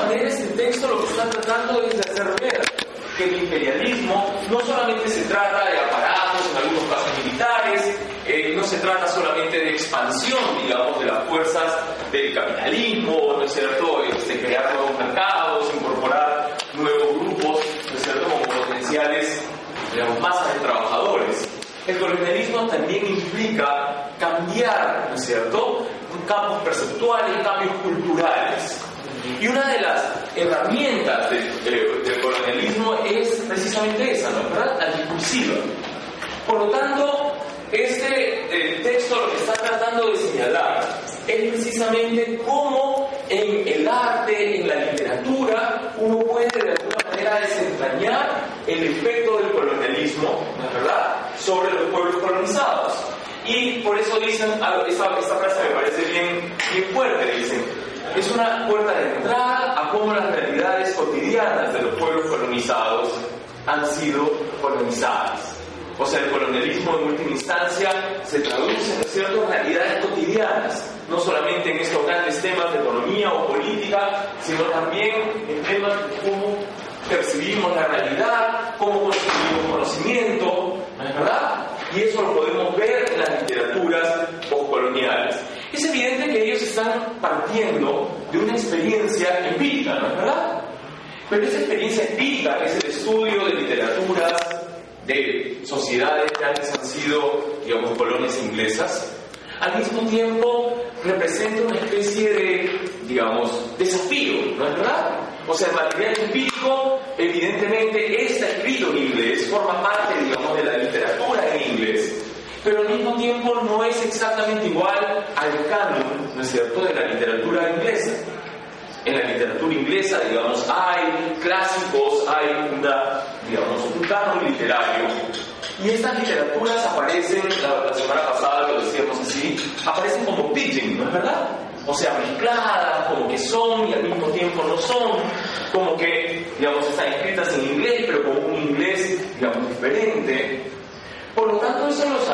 manera este texto lo que está tratando es de hacer ver que el imperialismo no solamente se trata de aparatos, en algunos casos militares, no se trata solamente de expansión, digamos, de las fuerzas del capitalismo, ¿no es cierto?, de crear nuevos mercados, incorporar nuevos grupos, ¿no es cierto?, como potenciales, digamos, masas de trabajadores. El colonialismo también implica cambiar, ¿no es cierto?, campos perceptuales, cambios culturales. Y una de las herramientas del colonialismo es precisamente esa, ¿no? ¿Verdad? La discursiva. Por lo tanto, este texto lo que está tratando de señalar es precisamente cómo en el arte, en la literatura, uno puede de alguna manera desentrañar el efecto del colonialismo, ¿no es verdad?, sobre los pueblos colonizados. Y por eso dicen, esta frase me parece bien fuerte, dicen, es una puerta de entrada a cómo las realidades cotidianas de los pueblos colonizados han sido colonizadas. O sea, el colonialismo en última instancia se traduce, ¿no es cierto?, en realidades cotidianas, no solamente en estos grandes temas de economía o política, sino también en temas de cómo percibimos la realidad, cómo construimos conocimiento, ¿no es verdad? Y eso lo podemos ver en las literaturas postcoloniales. Es evidente que ellos están partiendo de una experiencia empírica, ¿no es verdad? Pero esa experiencia empírica, que es el estudio de literaturas de sociedades que antes han sido, digamos, colonias inglesas, al mismo tiempo representa una especie de, digamos, desafío, ¿no es verdad? O sea, el material empírico, evidentemente, está escrito en inglés, forma parte, digamos, de la literatura en inglés, pero al mismo tiempo no es exactamente igual al canon, ¿no es cierto?, de la literatura inglesa. En la literatura inglesa, digamos, hay clásicos, hay un canon literario. Y estas literaturas aparecen, la semana pasada lo decíamos así, aparecen como pidgin, ¿no es verdad? O sea, mezcladas, como que son y al mismo tiempo no son, como que, digamos, están escritas en inglés, pero con un inglés, digamos, diferente. Por lo tanto, eso los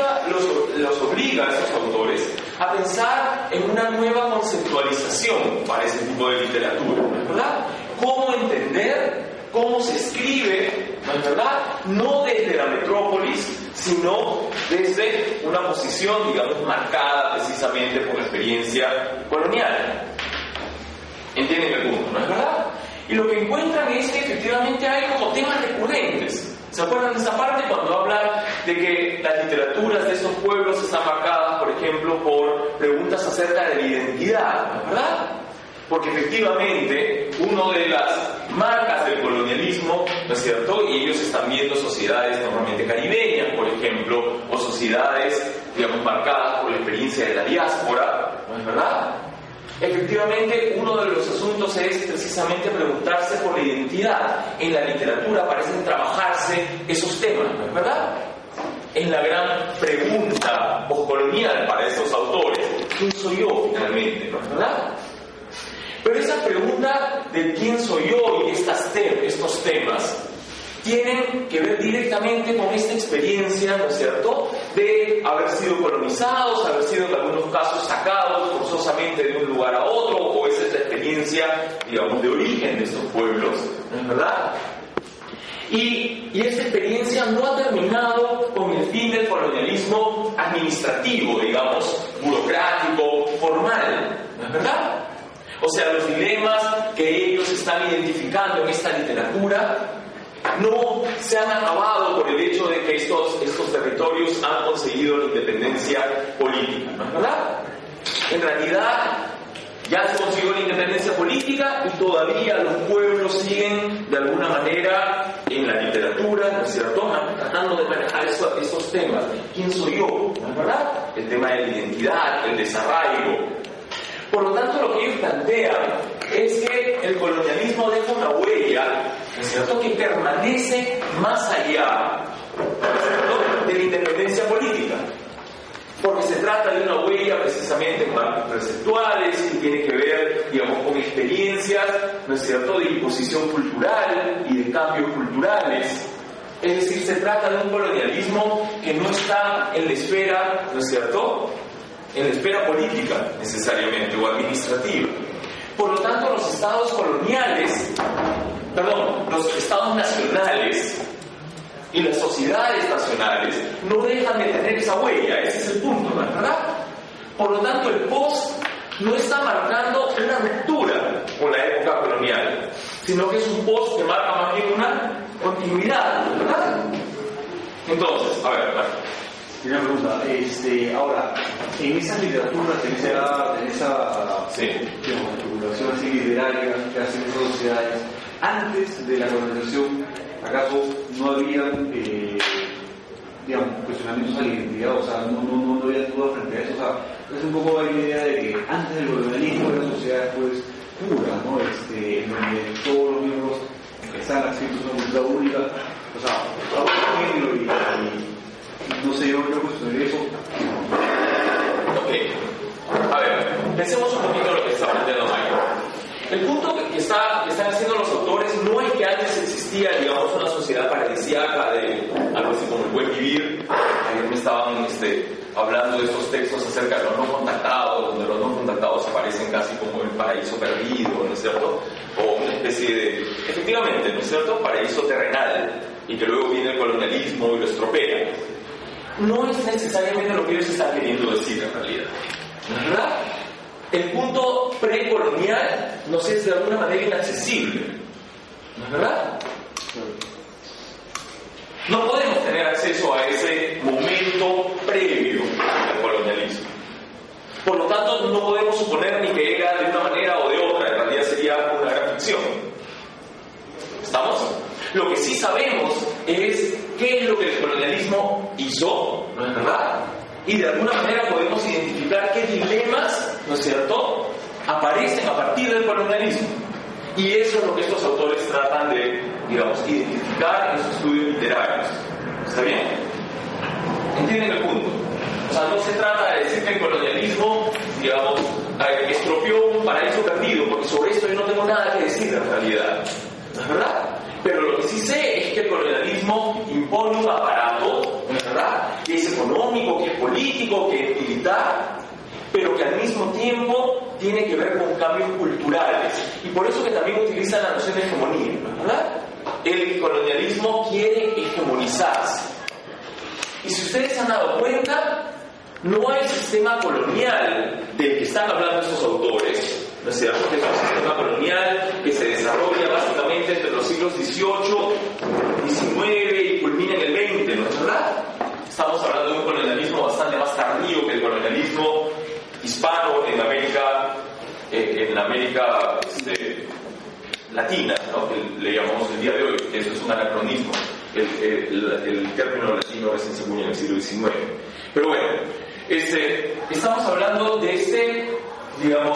obliga a esos autores a pensar en una nueva conceptualización para ese tipo de literatura, ¿no es verdad? Cómo entender, cómo se escribe, ¿no es verdad?, no desde la metrópolis, sino desde una posición, digamos, marcada precisamente por la experiencia colonial. ¿Entienden el punto, no es verdad? Y lo que encuentran es que efectivamente hay como temas recurrentes. ¿Se acuerdan de esa parte cuando habla de que las literaturas de estos pueblos están marcadas, por ejemplo, por preguntas acerca de la identidad, ¿no es verdad? Porque efectivamente, una de las marcas del colonialismo, ¿no es cierto?, y ellos están viendo sociedades normalmente caribeñas, por ejemplo, o sociedades, digamos, marcadas por la experiencia de la diáspora, ¿no es verdad? Efectivamente, uno de los asuntos es precisamente preguntarse por la identidad. En la literatura parecen trabajarse esos temas, ¿no es verdad? Es la gran pregunta postcolonial para esos autores. ¿Quién soy yo finalmente, no es verdad? Pero esa pregunta de quién soy yo y estos temas tienen que ver directamente con esta experiencia, ¿no es cierto?, de haber sido colonizados, haber sido en algunos casos sacados forzosamente de un lugar a otro, o esa es la experiencia, digamos, de origen de estos pueblos, ¿no es verdad? Y esta experiencia no ha terminado con el fin del colonialismo administrativo, digamos, burocrático, formal, ¿no es verdad? O sea, los dilemas que ellos están identificando en esta literatura no se han acabado por el hecho de que estos territorios han conseguido la independencia política, ¿no es verdad? En realidad, ya se consiguió la independencia política y todavía los pueblos siguen de alguna manera en la literatura, ¿no es cierto?, tratando de manejar esos temas. ¿Quién soy yo? ¿No es verdad? El tema de la identidad, el desarraigo. Por lo tanto, lo que ellos plantean es que el colonialismo deja una huella, ¿no es cierto?, que permanece más allá, ¿no es cierto?, de la independencia política. Porque se trata de una huella precisamente en marcos perceptuales que tiene que ver, digamos, con experiencias, ¿no es cierto?, de imposición cultural y de cambios culturales. Es decir, se trata de un colonialismo que no está en la esfera, ¿no es cierto?, en la esfera política necesariamente o administrativa. Por lo tanto, los estados coloniales, los estados nacionales y las sociedades nacionales no dejan de tener esa huella. Ese es el punto, ¿no es verdad? Por lo tanto, el post no está marcando una ruptura con la época colonial, sino que es un post que marca más bien una continuidad, ¿verdad? Entonces, a ver. Una pregunta, ahora, en esa literatura, en esa especulación así literaria que hacen las sociedades, antes de la colonización, ¿acaso no habían, cuestionamientos a la identidad? O sea, no había duda frente a eso. O sea, es un poco la idea de que antes del colonialismo eran sociedades pues puras, ¿no? En donde todos los miembros están adscritos a una cultura única. O sea, a género y no sé, yo cuestionaría eso. Ok. A ver, pensemos un poquito en lo que está planteando Mario. El punto que están haciendo los autores no es que antes existía, digamos, una sociedad paradisíaca de algo así como el buen vivir. Ayer me estaban hablando de estos textos acerca de los no contactados, donde los no contactados aparecen casi como el paraíso perdido, ¿no es cierto? O una especie de, efectivamente, ¿no es cierto?, paraíso terrenal, y que luego viene el colonialismo y lo estropea. No es necesariamente lo que ellos están queriendo decir en realidad, ¿verdad? El punto precolonial nos es de alguna manera inaccesible, ¿no es verdad? No podemos tener acceso a ese momento previo al colonialismo. Por lo tanto, no podemos suponer ni que era de una manera o de otra. En realidad sería una gran ficción. ¿Estamos? Lo que sí sabemos es qué es lo que el colonialismo hizo, ¿no es verdad? Y de alguna manera podemos identificar qué dilemas, ¿no es cierto?, aparecen a partir del colonialismo. Y eso es lo que estos autores tratan de, digamos, identificar en sus estudios literarios. ¿Está bien? ¿Entienden el punto? O sea, no se trata de decir que el colonialismo, digamos, estropeó un paraíso perdido, porque sobre esto yo no tengo nada que decir en realidad. ¿No es verdad? Pero lo que sí sé es que el colonialismo impone un aparato, ¿no es verdad?, que es económico, que es político, que es militar, pero que al mismo tiempo tiene que ver con cambios culturales. Y por eso que también utilizan la noción de hegemonía, ¿no es verdad? El colonialismo quiere hegemonizarse. Y si ustedes se han dado cuenta, no hay sistema colonial del que están hablando estos autores, ¿no es cierto?, que es un sistema colonial que se desarrolla básicamente entre los siglos XVIII, XIX y culmina en el XX, ¿no es verdad? Estamos hablando de un colonialismo bastante más tardío que el colonialismo hispano en América latina, ¿no?, que le llamamos el día de hoy, que eso es un anacronismo. El término latino recién se acuñó en el siglo XIX. Pero bueno, estamos hablando de digamos,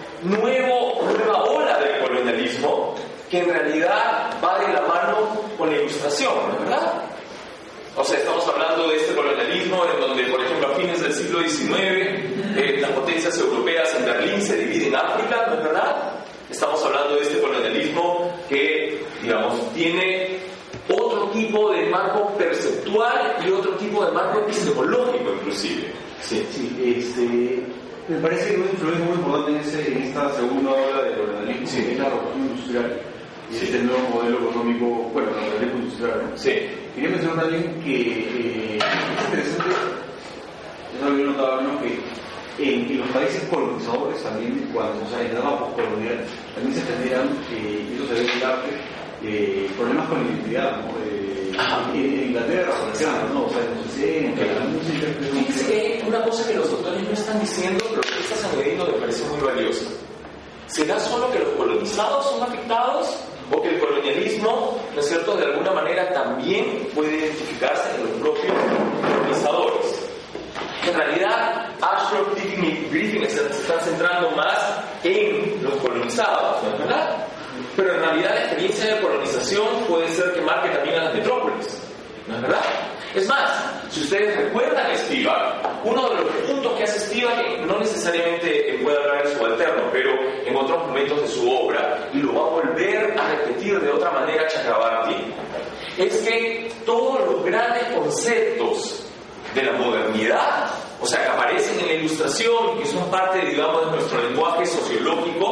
nueva ola del colonialismo que en realidad va de la mano con la Ilustración, ¿no es verdad? O sea, estamos hablando de este colonialismo en donde, por ejemplo, a fines del siglo XIX, las potencias europeas en Berlín se dividen en África, ¿no es verdad? Estamos hablando de este colonialismo que, digamos, tiene otro tipo de marco perceptual y otro tipo de marco epistemológico, inclusive. Sí, me parece que una influencia muy importante en esta segunda ola del colonialismo, que es la revolución industrial. Y este nuevo modelo económico, bueno, la revolución industrial, ¿no? Sí. Quería mencionar también que es interesante, eso lo he notado, ¿no?, que en los países colonizadores también, cuando, o sea, en la etapa postcolonial, también se tendrían, y eso se ve en el arte, problemas con la identidad, ¿no? En Inglaterra, por ejemplo, ¿no? O sea, en los 60, en la música. Fíjense que una cosa que los autores no están diciendo, pero que estás añadiendo, me parece muy valiosa. ¿Será solo que los colonizados son afectados? ¿O que el colonialismo, ¿no es cierto?, de alguna manera también puede identificarse en los propios colonizadores? En realidad, Ashcroft, Deakin y Griffin se están centrando más en los colonizados, ¿no es verdad? Pero en realidad la experiencia de colonización puede ser que marque también a las metrópolis, ¿no es verdad? Es más, si ustedes recuerdan a Spivak, uno de los puntos que hace Spivak, que no necesariamente puede hablar en subalterno, pero en otros momentos de su obra, y lo va a volver a repetir de otra manera Chakrabarty, es que todos los grandes conceptos de la modernidad, o sea, que aparecen en la Ilustración y que son parte, digamos, de nuestro lenguaje sociológico,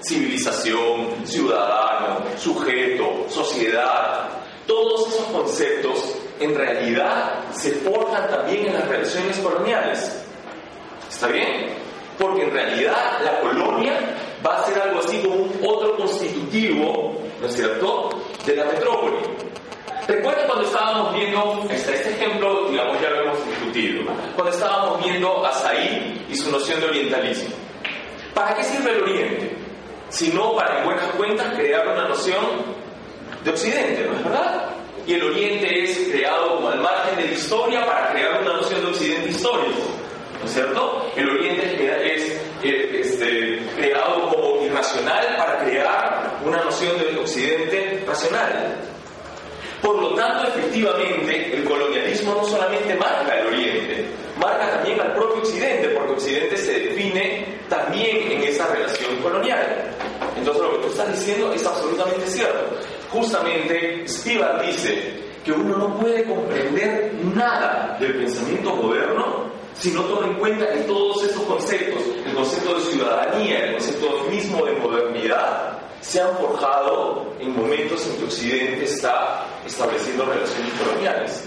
civilización, ciudadano, sujeto, sociedad. Todos esos conceptos en realidad se forjan también en las relaciones coloniales. ¿Está bien? Porque en realidad la colonia va a ser algo así como un otro constitutivo, ¿no es cierto?, de la metrópoli. Recuerden cuando estábamos viendo, este ejemplo, digamos, ya lo hemos discutido, cuando estábamos viendo a Said y su noción de orientalismo. ¿Para qué sirve el Oriente? Sino para, en buenas cuentas, crear una noción de Occidente, ¿no es verdad? Y el Oriente es creado como al margen de la historia para crear una noción de Occidente histórico, ¿no es cierto? El Oriente es creado como irracional para crear una noción de Occidente racional. Por lo tanto, efectivamente, el colonialismo no solamente marca el Oriente, marca también al propio Occidente, porque Occidente se define también en esa relación colonial. Entonces, lo que tú estás diciendo es absolutamente cierto. Justamente, Spivak dice que uno no puede comprender nada del pensamiento moderno si no toma en cuenta que todos estos conceptos, el concepto de ciudadanía, el concepto mismo de modernidad, se han forjado en momentos en que Occidente está estableciendo relaciones coloniales.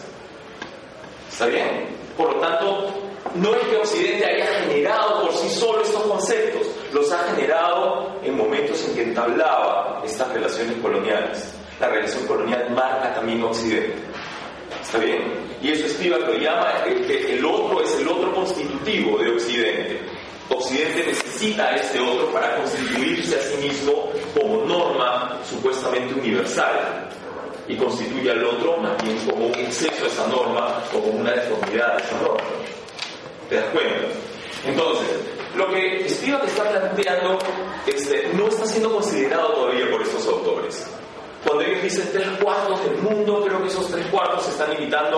¿Está bien? Por lo tanto, no es que Occidente haya generado por sí solo estos conceptos, los ha generado en momentos en que entablaba estas relaciones coloniales. La relación colonial marca también a Occidente. ¿Está bien? Y eso Spivak lo llama que el otro es el otro constitutivo de Occidente. Occidente necesita a este otro para constituirse a sí mismo como norma supuestamente universal y constituye al otro más bien como un exceso de esa norma o como una deformidad de esa norma. ¿Te das cuenta? Entonces, lo que Spivak está planteando no está siendo considerado todavía por estos autores. Cuando ellos dicen 3/4 del mundo, creo que esos 3/4 se están invitando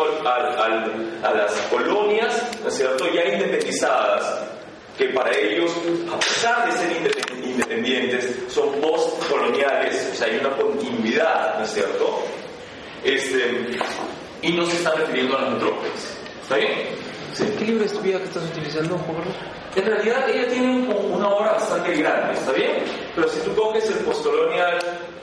a las colonias, ¿no es cierto?, ya independizadas, que para ellos, a pesar de ser independientes, son postcoloniales, o sea, hay una continuidad, ¿no es cierto? Y no se están refiriendo a las metrópolis. ¿Está bien? Sí. ¿Qué libro es que estás utilizando, Juan Carlos? En realidad, ella tiene una obra bastante grande, ¿está bien? Pero si tú coges el postcolonial,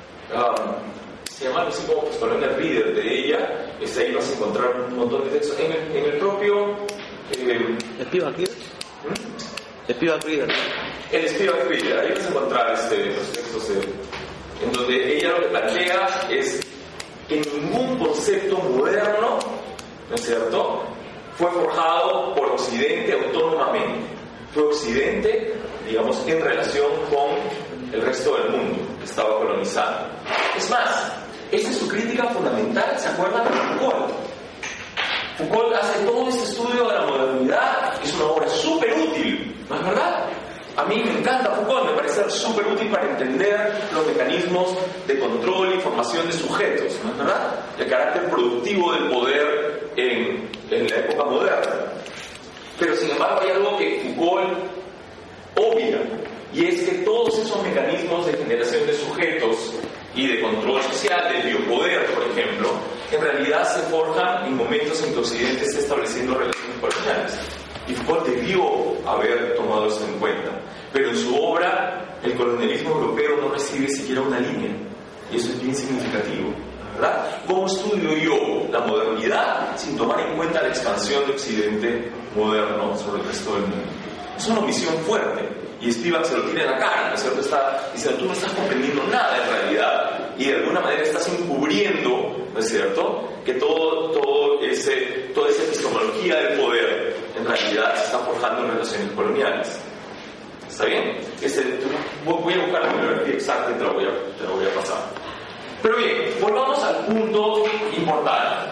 se llama así como postcolonial reader de ella, ahí vas a encontrar un montón de textos. En el propio... ¿Spivak Reader? Spivak Reader. El Spivak Reader, ahí vas a encontrar los textos en donde ella lo que plantea es que ningún concepto moderno, ¿no es cierto?, fue forjado por Occidente autónomamente. Fue Occidente, digamos, en relación con el resto del mundo que estaba colonizando. Es más, esa es su crítica fundamental, ¿se acuerdan de Foucault? Foucault hace todo este estudio de la modernidad, es una obra súper útil, ¿no es verdad? A mí me encanta Foucault, me parece súper útil para entender los mecanismos de control y formación de sujetos, ¿no es verdad? El carácter productivo del poder en la época moderna. Pero sin embargo hay algo que Foucault obvia, y es que todos esos mecanismos de generación de sujetos y de control social, del biopoder, por ejemplo, en realidad se forjan en momentos en que Occidente está estableciendo relaciones coloniales. Y Foucault debió haber tomado eso en cuenta. Pero en su obra, el colonialismo europeo no recibe siquiera una línea. Y eso es bien significativo, ¿verdad? ¿Cómo estudio yo la modernidad sin tomar en cuenta la expansión de Occidente moderno sobre el resto del mundo? Es una omisión fuerte. Y Spivak se lo tira en la cara, ¿no es cierto? Está diciendo, tú no estás comprendiendo nada en realidad. Y de alguna manera estás encubriendo, ¿no es cierto?, que toda esa epistemología del poder en realidad se está forjando en relaciones coloniales. ¿Está bien? Voy a buscar la bibliografía exacta y te la voy a pasar. Pero bien, volvamos al punto importante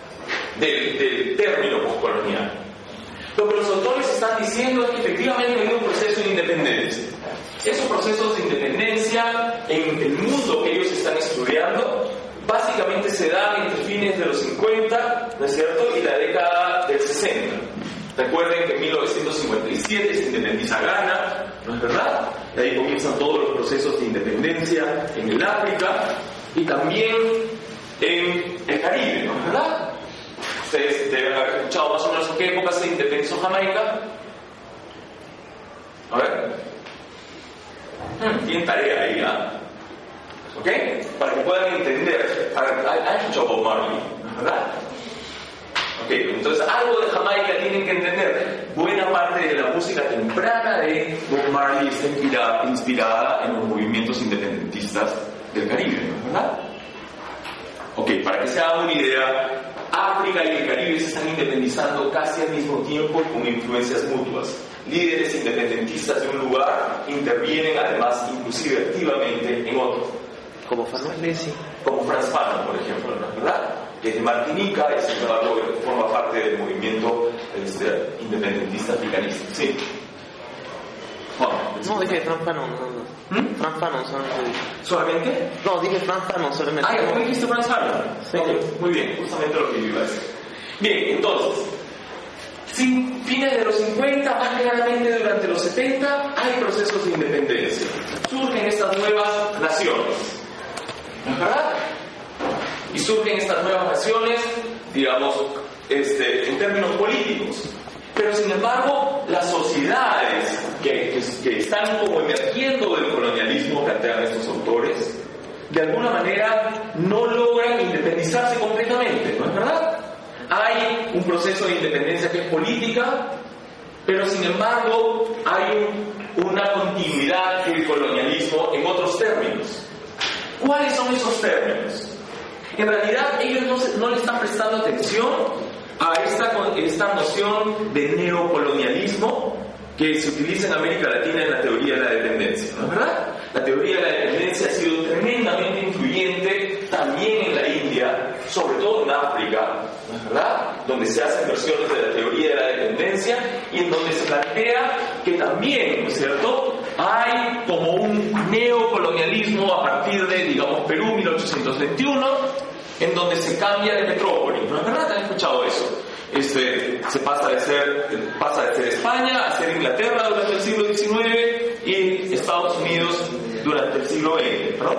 del término postcolonial. Lo que los autores están diciendo es que efectivamente hay un proceso de independencia. Esos procesos de independencia en el mundo que ellos están estudiando básicamente se dan entre fines de los 50, ¿no es cierto?, y la década del 60. Recuerden que en 1957 se independiza Ghana, ¿no es verdad? Y ahí comienzan todos los procesos de independencia en el África y también en el Caribe, ¿no es verdad? Ustedes deben haber escuchado más o menos en qué época se independizó Jamaica. A ver. Tienen tarea ahí, ¿ok? Para que puedan entender. ¿Han escuchado Bob Marley? ¿Verdad? Ok, entonces algo de Jamaica tienen que entender. Buena parte de la música temprana de Bob Marley está inspirada en los movimientos independentistas del Caribe, ¿verdad? Ok, para que se hagan una idea, África y el Caribe se están independizando casi al mismo tiempo con influencias mutuas. Líderes independentistas de un lugar intervienen además inclusive activamente en otro. Como Farnese. Como Frantz Fanon, por ejemplo, ¿verdad? Que es de Martinica y sin embargo forma parte del movimiento independentista africanista. Sí. No, dije Frantz Fanon. Frantz Fanon solamente. ¿Solamente? No, dije Frantz Fanon solamente. Ah, ¿cómo dijiste Frantz Fanon? Sí. Okay, muy bien, justamente lo que yo iba a decir. Bien, entonces, fines de los 50, más claramente durante los 70, hay procesos de independencia. Surgen estas nuevas naciones. ¿Verdad? Y surgen estas nuevas naciones, digamos, en términos políticos. Pero sin embargo, las sociedades que están como emergiendo del colonialismo, plantean estos autores, de alguna manera no logran independizarse completamente, ¿no es verdad? Hay un proceso de independencia que es política, pero sin embargo hay una continuidad del colonialismo en otros términos. ¿Cuáles son esos términos? En realidad ellos no le están prestando atención a esta noción de neocolonialismo que se utiliza en América Latina en la teoría de la dependencia, ¿no es verdad? La teoría de la dependencia ha sido tremendamente influyente también en la India, sobre todo en África, ¿no es verdad? Donde se hacen versiones de la teoría de la dependencia y en donde se plantea que también, ¿no es cierto?, hay como un neocolonialismo a partir de, digamos, Perú 1821, en donde se cambia de metrópoli, ¿no es verdad? ¿Han escuchado eso? Se pasa de ser España a ser Inglaterra durante el siglo XIX y Estados Unidos durante el siglo XX, ¿no?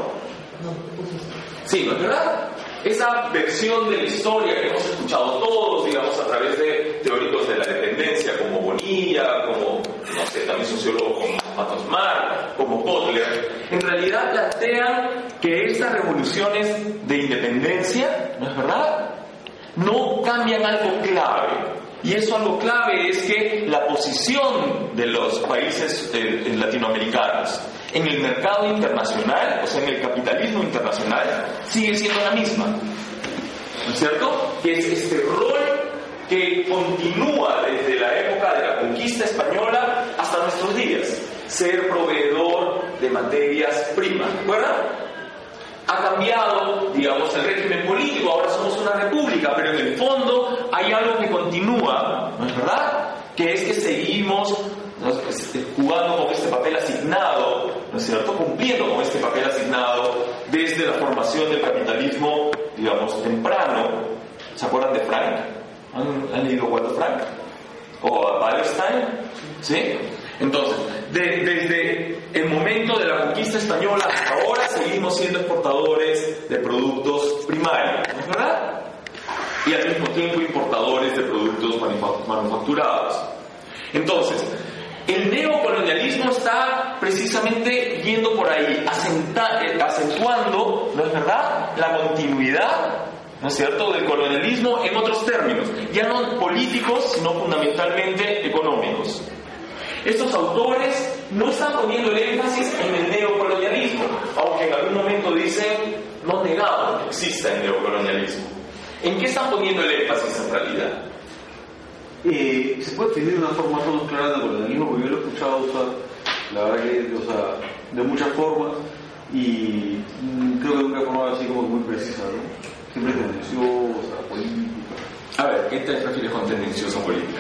Sí, ¿no es verdad? Esa versión de la historia que hemos escuchado todos, digamos, a través de teóricos de la dependencia como Bonilla, como, no sé, también sociólogos como Matos Mar, como Kotler, en realidad plantean que estas revoluciones de independencia, ¿no es verdad?, no cambian algo clave. Y eso algo clave es que la posición de los países latinoamericanos en el mercado internacional, o sea, en el capitalismo internacional, sigue siendo la misma. ¿No es cierto? Que es este rol que continúa desde la época de la conquista española hasta nuestros días. Ser proveedor de materias primas, ¿verdad? Ha cambiado, digamos, el régimen político, ahora somos una república, pero en el fondo hay algo que continúa, ¿no es verdad? Que es que seguimos, ¿no?, jugando con este papel asignado, ¿no es cierto?, cumpliendo con este papel asignado desde la formación del capitalismo, digamos, temprano. ¿Se acuerdan de Frank? ¿Han leído Waldo Frank? ¿O a Wallerstein? ¿Sí? Entonces, desde el momento de la conquista española hasta ahora seguimos siendo exportadores de productos primarios, ¿no es verdad? Y al mismo tiempo importadores de productos manufacturados. Entonces, el neocolonialismo está precisamente yendo por ahí, acentuando, ¿no es verdad?, la continuidad, ¿no es cierto?, del colonialismo en otros términos, ya no políticos, sino fundamentalmente económicos. Estos autores no están poniendo el énfasis en el neocolonialismo, aunque en algún momento dicen, no negamos que exista el neocolonialismo. ¿En qué están poniendo el énfasis en realidad? Se puede definir de una forma más o menos clara del colonialismo, porque yo lo he escuchado usar, la verdad que, de muchas formas, y creo que de una forma así como muy precisa, ¿no? Siempre tendenciosa, política. A ver, ¿qué te refieres con tendenciosa política?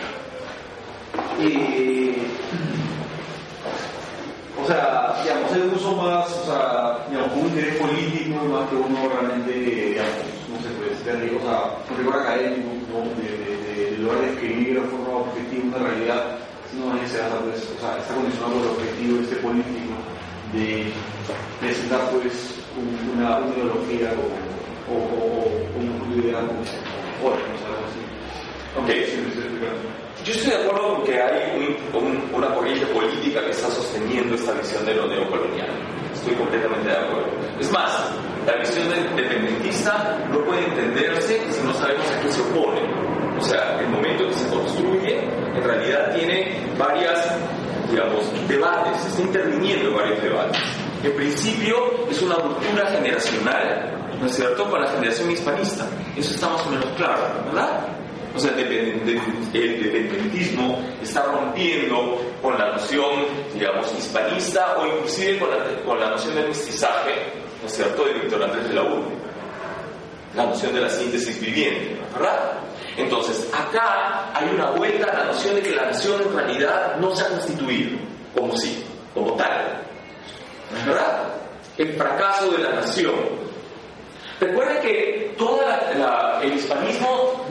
O sea, digamos, es un uso más, o sea, digamos, con un interés político más que uno realmente, digamos, no sé, pues, o sea, un rigor académico, ¿no?, de lograr describir de forma objetiva una realidad, sino que se basa, pues, o sea, está condicionado por el objetivo político de presentar, pues, una ideología o una idea como otra, no sé, algo así. Ok. Yo estoy de acuerdo con que hay una corriente política que está sosteniendo esta visión de lo neocolonial. Estoy completamente de acuerdo. Es más, la visión independentista no puede entenderse si no sabemos a qué se opone. O sea, el momento que se construye, en realidad tiene varias, debates, está interviniendo en varios debates. En principio, es una ruptura generacional, ¿no es cierto?, con la generación hispanista. Eso está más o menos claro, ¿verdad? O sea, el independentismo está rompiendo con la noción, hispanista o inclusive con la noción del mestizaje, ¿no es cierto?, de Víctor Andrés de la Urbe. La noción de la síntesis viviente, ¿verdad? Entonces, acá hay una vuelta a la noción de que la nación en realidad no se ha constituido como tal. ¿Verdad? El fracaso de la nación. Recuerden que todo el hispanismo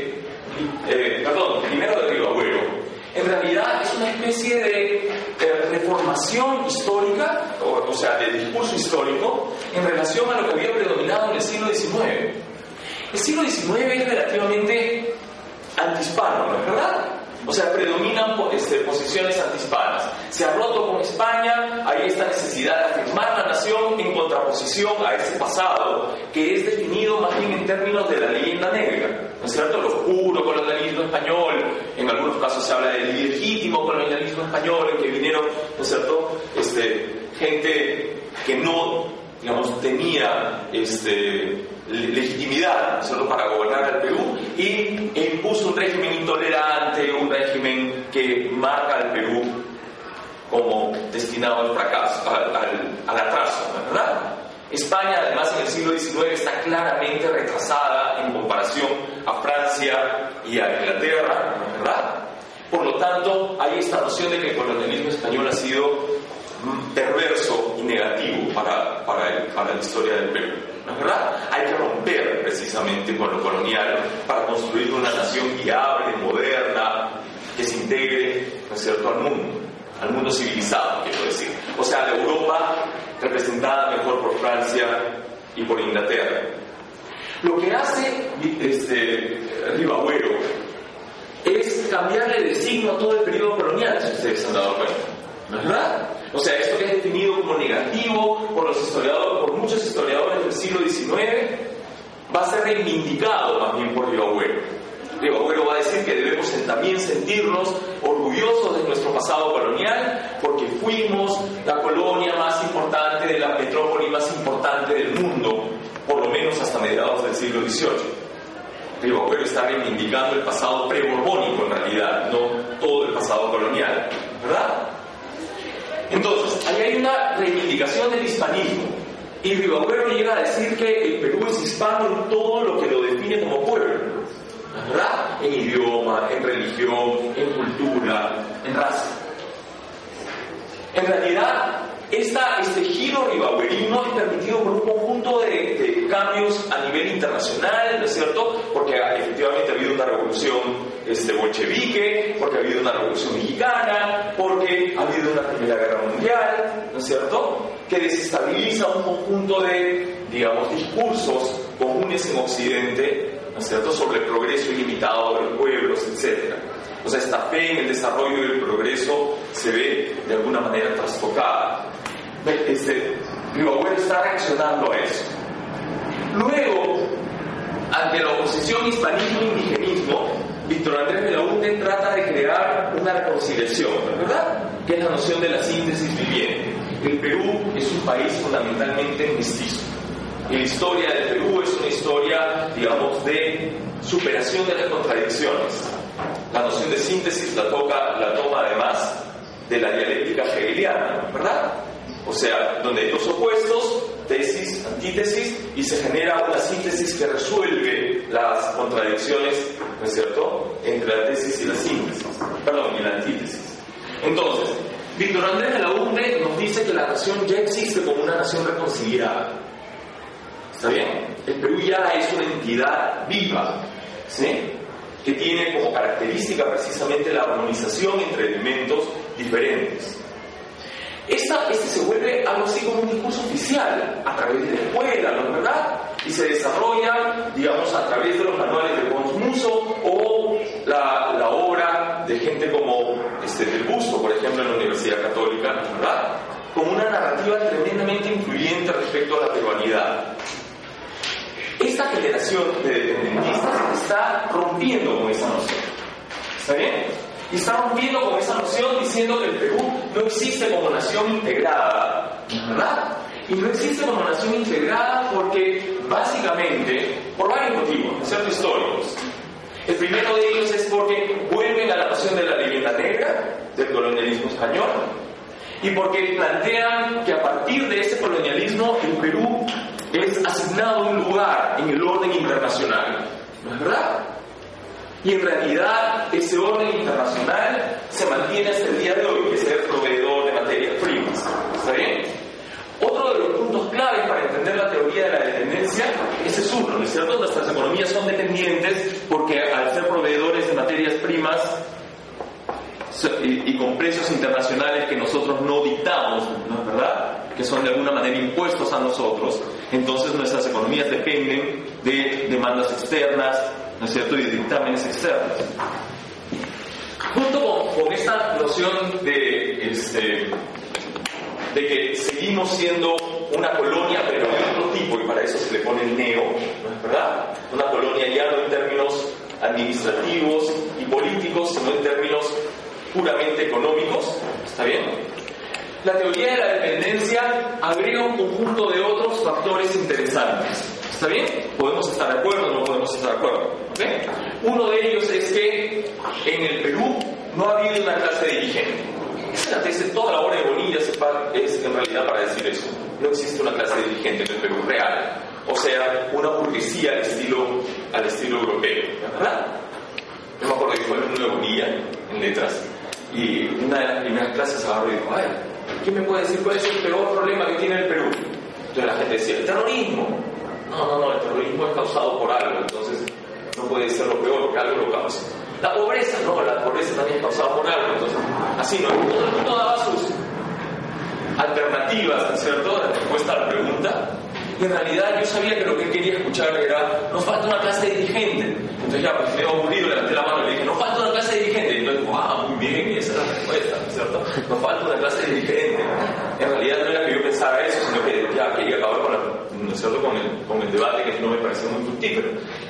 primero de Ribagüero, en realidad es una especie de reformación histórica, o sea, de discurso histórico, en relación a lo que había predominado en el siglo XIX. El siglo XIX es relativamente antihispano, ¿no es verdad? O sea, predominan posiciones antihispanas. Se ha roto con España, hay esta necesidad de afirmar la nación en contraposición a ese pasado, que es definido más bien en términos de la leyenda negra, ¿no es cierto? El oscuro colonialismo español, en algunos casos se habla del ilegítimo colonialismo español, en que vinieron, ¿no es cierto?, gente que no, tenía legitimidad, ¿no es cierto?, para gobernar al Perú, e impuso un régimen intolerante, un régimen que marca al Perú como destinado al fracaso, al atraso, ¿verdad? España, además, en el siglo XIX está claramente retrasada en comparación a Francia y a Inglaterra, ¿verdad? Por lo tanto, hay esta noción de que el colonialismo español ha sido perverso y negativo para la historia del Perú, ¿no es verdad? Hay que romper precisamente con lo colonial para construir una nación viable, moderna, que se integre, ¿no es cierto?, al mundo civilizado, quiero decir. O sea, la Europa representada mejor por Francia y por Inglaterra. Lo que hace Ribagüero es cambiarle de signo a todo el periodo colonial, si ustedes se han dado cuenta, ¿no es verdad? O sea, esto que es definido como negativo por muchos historiadores del siglo XIX, va a ser reivindicado más bien por Ribagüero. Ribagüero va a decir que debemos también sentirnos orgullosos de nuestro pasado colonial, porque fuimos la colonia más importante, de la metrópoli más importante del mundo, por lo menos hasta mediados del siglo XVIII. Ribagüero está reivindicando el pasado pre-borbónico en realidad, no todo el pasado colonial, ¿verdad? Entonces, ahí hay una reivindicación del hispanismo, y Ribagüero llega a decir que el Perú es hispano en todo lo que lo define como pueblo, ¿verdad? En idioma, en religión, en cultura, en raza. En realidad, este giro ribagüerino es permitido por un conjunto de cambios a nivel internacional, ¿no es cierto? Porque efectivamente ha habido una revolución bolchevique, porque ha habido una revolución mexicana, porque ha habido una Primera Guerra Mundial, ¿no es cierto?, que desestabiliza un conjunto de, discursos comunes en Occidente, ¿no es cierto?, sobre el progreso ilimitado de los pueblos, etc. O sea, esta fe en el desarrollo y el progreso se ve de alguna manera trastocada. Ribagüero está reaccionando a eso. Luego, ante la oposición hispanismo-indigenismo, Víctor Andrés de la Urbe trata de crear una reconciliación, ¿verdad?, que es la noción de la síntesis viviente. El Perú es un país fundamentalmente mestizo. Y la historia del Perú es una historia, de superación de las contradicciones. La noción de síntesis la toma además de la dialéctica hegeliana, ¿verdad? O sea, donde hay dos opuestos, tesis, antítesis, y se genera una síntesis que resuelve las contradicciones, ¿no es cierto?, entre la tesis y la síntesis, y la antítesis. Entonces, Víctor Andrés de la Urbe nos dice que la nación ya existe como una nación reconciliada. ¿Está bien? El Perú ya es una entidad viva, ¿sí?, que tiene como característica precisamente la armonización entre elementos diferentes. Este se vuelve algo así como un discurso oficial a través de la escuela, ¿no es verdad? Y se desarrolla, a través de los manuales de Pons Muso o la obra de gente como Del Busto, por ejemplo, en la Universidad Católica, ¿verdad?, como una narrativa tremendamente influyente respecto a la peruanidad. Esta generación de dependentistas está rompiendo con esa noción. ¿Está bien? Y está rompiendo con esa noción diciendo que el Perú no existe como nación integrada, ¿verdad? Y no existe como nación integrada porque, básicamente, por varios motivos, ¿cierto?, históricos. El primero de ellos es porque vuelven a la noción de la leyenda negra del colonialismo español y porque plantean que a partir de ese colonialismo el Perú es asignado un lugar en el orden internacional, ¿no es verdad? Y en realidad ese orden internacional se mantiene hasta el día de hoy, que es ser proveedor de materias primas. ¿Está bien? Otro de los puntos claves para entender la teoría de la dependencia, ese es uno, ¿no es cierto? Nuestras economías son dependientes porque al ser proveedores de materias primas y con precios internacionales que nosotros no dictamos, ¿no es verdad?, que son de alguna manera impuestos a nosotros, entonces nuestras economías dependen de demandas externas, ¿no es cierto?, y de dictámenes externos. Junto con esta noción de que seguimos siendo una colonia, pero de otro tipo, y para eso se le pone el neo, ¿no es verdad? Una colonia ya no en términos administrativos y políticos, sino en términos puramente económicos. ¿Está bien? La teoría de la dependencia agrega un conjunto de otros factores interesantes. ¿Está bien? Podemos estar de acuerdo o no podemos estar de acuerdo. ¿Okay? Uno de ellos es que en el Perú no ha habido una clase dirigente. Esa es la tesis, toda la obra de Bonilla es en realidad para decir eso. No existe una clase dirigente en el Perú real. O sea, una burguesía al estilo europeo. ¿Verdad? Yo me acuerdo que fue el alumno de Bonilla en letras y una de las primeras clases agarró y dijo: ay, ¿quién me puede decir cuál es el peor problema que tiene el Perú? Entonces la gente decía: el terrorismo. No, el terrorismo es causado por algo, entonces no puede ser lo peor, porque algo lo causa. La pobreza, no, la pobreza también es causada por algo, entonces así no. Todo el mundo daba sus alternativas, ¿no es cierto?, de respuesta a la pregunta. Y en realidad yo sabía que lo que él quería escuchar era: nos falta una clase dirigente. Entonces ya, pues me he aburrido, levanté la mano y le dije: nos falta una clase dirigente. Y entonces, muy bien, y esa es la respuesta, ¿no es cierto? Nos falta una clase dirigente. En realidad no era que yo pensara eso, sino que ya quería acabar ¿no es cierto?, con el debate, que no me parecía muy fructífero.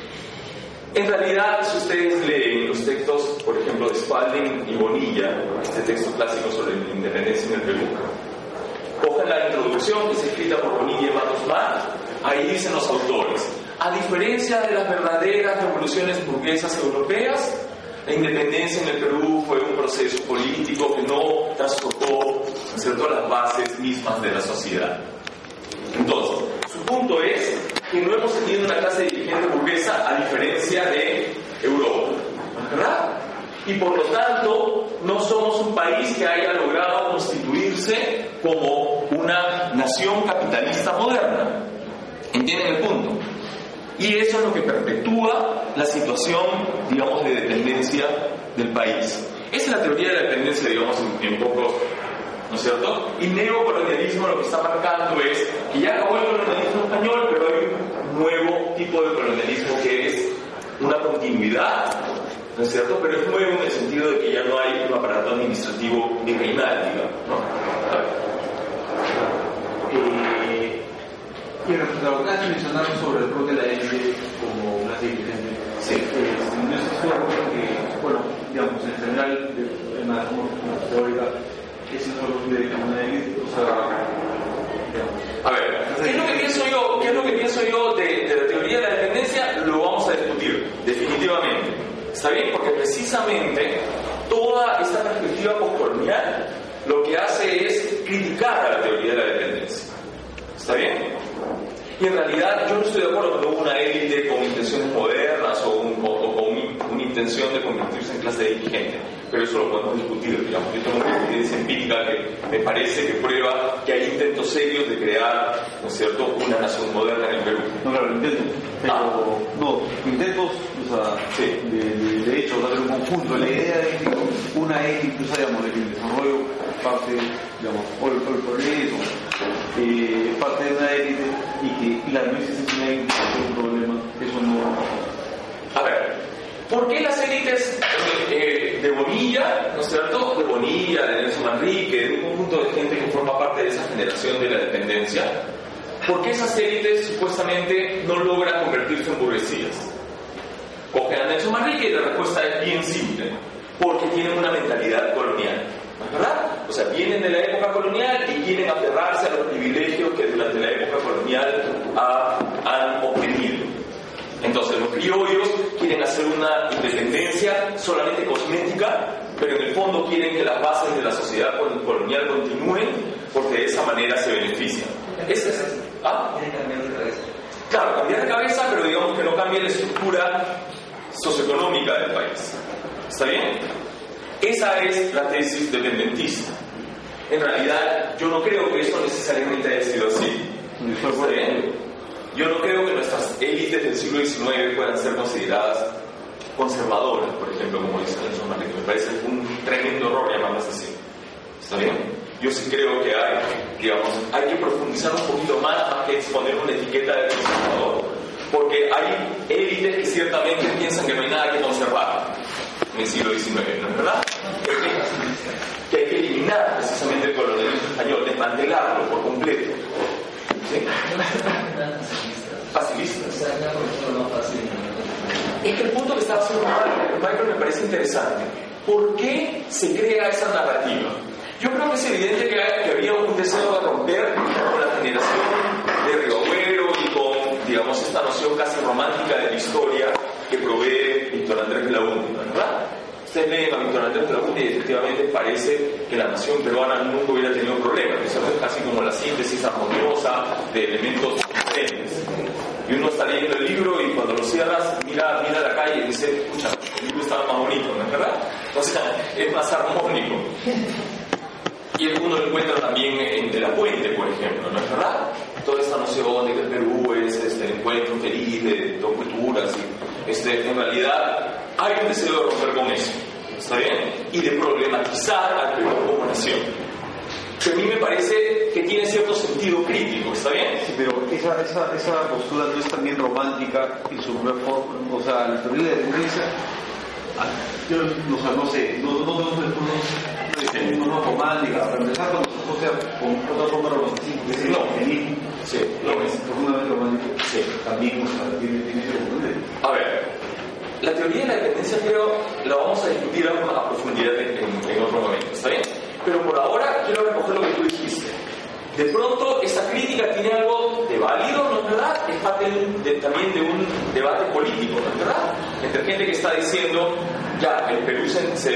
En realidad, si ustedes leen los textos, por ejemplo, de Spalding y Bonilla, este texto clásico sobre la independencia en el Perú, cogen la introducción que es escrita por Bonilla y Matos Mar, ahí dicen los autores: a diferencia de las verdaderas revoluciones burguesas europeas, la independencia en el Perú fue un proceso político que no trastocó, ¿no es cierto?, las bases mismas de la sociedad. Entonces, su punto es que no hemos tenido una clase dirigente burguesa a diferencia de Europa, ¿verdad? Y por lo tanto, no somos un país que haya logrado constituirse como una nación capitalista moderna. ¿Entienden el punto? Y eso es lo que perpetúa la situación, digamos, de dependencia del país. Esa es la teoría de la dependencia, digamos, en pocos, ¿no es cierto? Y neocolonialismo lo que está marcando es que ya acabó el colonialismo español, pero hay un nuevo tipo de colonialismo que es una continuidad, ¿no es cierto?, pero es nuevo en el sentido de que ya no hay un aparato administrativo virreinal, digamos, ¿no? A ver. Y respecto a lo que has mencionado sobre el rol de la élite como clase dirigente, sí, yo estoy de acuerdo que, bueno, digamos, en general, en la teórica, es el rol de una élite, o sea, digamos. A ver, ¿qué es lo que pienso yo de la teoría de la dependencia? Lo vamos a discutir, definitivamente. ¿Está bien? Porque precisamente toda esta perspectiva postcolonial lo que hace es criticar a la teoría de la dependencia. ¿Está bien? Y en realidad yo no estoy de acuerdo con una élite con intenciones modernas o con una intención de convertirse en clase dirigente, pero eso lo podemos discutir, digamos. Yo tengo una evidencia empírica que me parece que prueba que hay intentos serios de crear, ¿no es cierto?, una nación moderna en el Perú. No, claro, intentos, pero no, intentos, o sea, sí, de hecho, o sea, un conjunto. La idea de que una élite, o sea, digamos, el desarrollo parte, digamos, o el progreso, parte de una élite, y que la no existencia de una élite es un problema, eso no. A ver, ¿Por qué las élites de Bonilla, ¿no es cierto?, de Bonilla, de Nelson Manrique, de un conjunto de gente que forma parte de esa generación de la dependencia, ¿por qué esas élites supuestamente no logran convertirse en burguesías? Cogen a Nelson Manrique y la respuesta es bien simple: porque tienen una mentalidad colonial, ¿no es verdad? O sea, vienen de la época colonial y quieren aferrarse a los privilegios que durante la época colonial han oprimido. Entonces los criollos quieren hacer una independencia solamente cosmética, pero en el fondo quieren que las bases de la sociedad colonial continúen, porque de esa manera se benefician. Claro, cambiar de cabeza, pero digamos que no cambie la estructura socioeconómica del país. ¿Está bien? Esa es la tesis dependentista. En realidad, yo no creo que eso necesariamente haya sido así. ¿Está bien? Yo no creo que nuestras élites del siglo XIX puedan ser consideradas conservadoras, por ejemplo, como dice Nelson Manrique. Me parece un tremendo error llamarlas así. ¿Está bien? Yo sí creo que hay que profundizar un poquito más que exponer una etiqueta de conservador. Porque hay élites que ciertamente piensan que no hay nada que conservar en el siglo XIX, ¿no es verdad? Que hay que eliminar precisamente el colonialismo español, desmantelarlo por completo. ¿Sí? Facilistas. Es que el punto que estaba haciendo Michael me parece interesante. ¿Por qué se crea esa narrativa? Yo creo que es evidente que había un deseo de romper con la generación de Rioagüero y con, digamos, esta noción casi romántica de la historia que provee Víctor Andrés de la Undia, ¿verdad? Ustedes leen a Víctor Andrés de la Undia y efectivamente parece que la nación peruana nunca hubiera tenido problemas. Eso es casi como la síntesis armoniosa de elementos diferentes. Y uno está leyendo el libro y cuando lo cierras, mira la calle y dice, escucha, el libro estaba más bonito, ¿no es verdad? O sea, es más armónico. Y uno lo encuentra también en De la Puente, por ejemplo, ¿no es verdad? Toda esta noción de que el Perú es el encuentro feliz de dos culturas y en realidad hay un deseo de romper con eso, ¿está bien? Y de problematizar al Perú como nación. Que a mí me parece que tiene cierto sentido crítico, ¿está bien? Sí, pero esa postura no es también romántica en su propia forma. O sea, la teoría de la dependencia, yo no sé, no romántica, para empezar con otra forma romanticismo, que es el evangelismo. Sí, lo es. Profundamente romántico. Sí. También, o sea, tiene ese componente. A ver, la teoría de la dependencia creo la vamos a discutir a profundidad en otro momento, ¿está bien? Pero por ahora quiero recoger lo que tú dijiste. De pronto, esa crítica tiene algo de válido, ¿no es verdad? Es parte también de un debate político, ¿no es verdad? Entre gente que está diciendo, ya, el Perú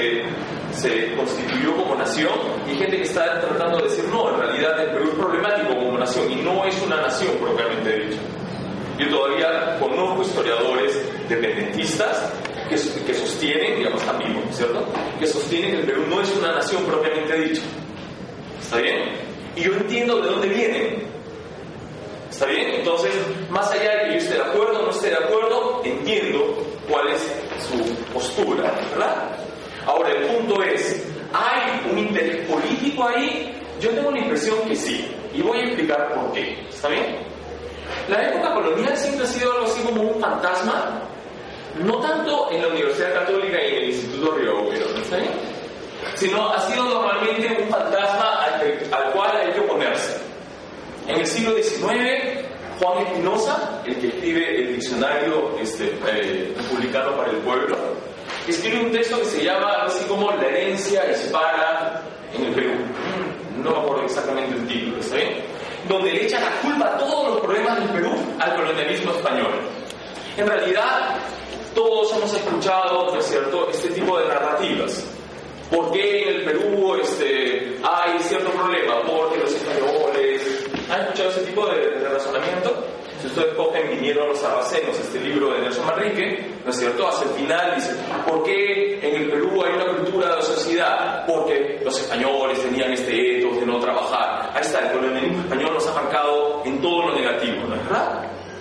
se constituyó como nación, y gente que está tratando de decir, no, en realidad el Perú es problemático como nación, y no es una nación propiamente dicha. Yo todavía conozco historiadores dependentistas que sostienen, digamos, están vivos, ¿cierto?, que sostienen que el Perú no es una nación propiamente dicha. ¿Está bien? Y yo entiendo de dónde vienen. ¿Está bien? Entonces, más allá de que yo esté de acuerdo o no esté de acuerdo, entiendo cuál es su postura, ¿verdad? Ahora, el punto es, ¿hay un interés político ahí? Yo tengo la impresión que sí, y voy a explicar por qué. ¿Está bien? La época colonial siempre ha sido algo así como un fantasma, no tanto en la Universidad Católica y en el Instituto Rioagüero, ¿no está bien?, sino ha sido normalmente un fantasma al cual hay que oponerse. En el siglo XIX, Juan Espinosa, el que escribe el diccionario republicano para el pueblo, escribe un texto que se llama algo así como La herencia hispana en el Perú. No me acuerdo exactamente el título, ¿está bien?, donde le echan la culpa a todos los problemas del Perú al colonialismo español. En realidad, todos hemos escuchado, ¿no es cierto?, este tipo de narrativas. ¿Por qué en el Perú hay cierto problema? Porque los españoles... ¿Han escuchado ese tipo de razonamiento? Si ustedes cogen Vinieron los sarracenos, este libro de Nelson Manrique, ¿no es cierto?, hacia el final dice, ¿por qué en el Perú hay una cultura de sociedad? Porque los españoles tenían este etos de no trabajar. Ahí está, el colonialismo español nos ha marcado en todo lo negativo, ¿no es verdad?